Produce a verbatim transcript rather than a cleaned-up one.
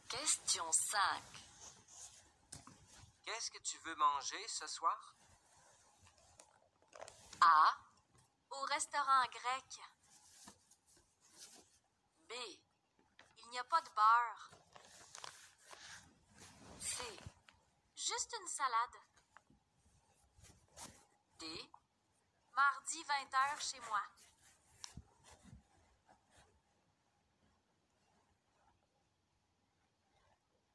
Question cinq. Qu'est-ce que tu veux manger ce soir? A. Au restaurant grec. B. Il n'y a pas de beurre. C. Juste une salade. D. Mardi vingt heures chez moi.